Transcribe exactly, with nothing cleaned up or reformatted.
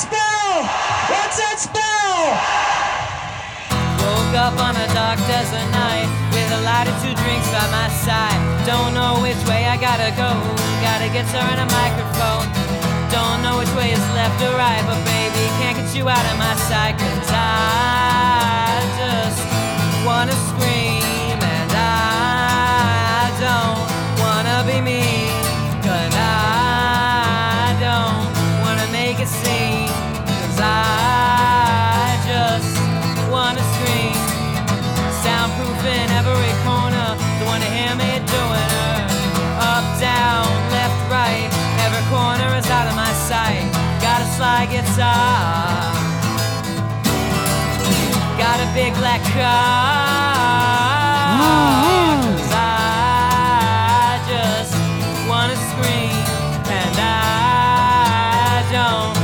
spell? What's that spell? Woke up on a dark desert night with a light and two drinks by my side. Don't know which way I gotta go. Got a guitar and a microphone. Don't know which way is left or right, but baby, can't get you out of my sight. Cause I just wanna scream, and I don't wanna be me. Cause I don't wanna make a scene. Cause I just wanna scream. Soundproof in every corner. Don't wanna hear me doing her. Up, down, left, right. Every corner is out of my sight. Got a slide guitar. Got a big black car. Cause I just wanna scream, and I don't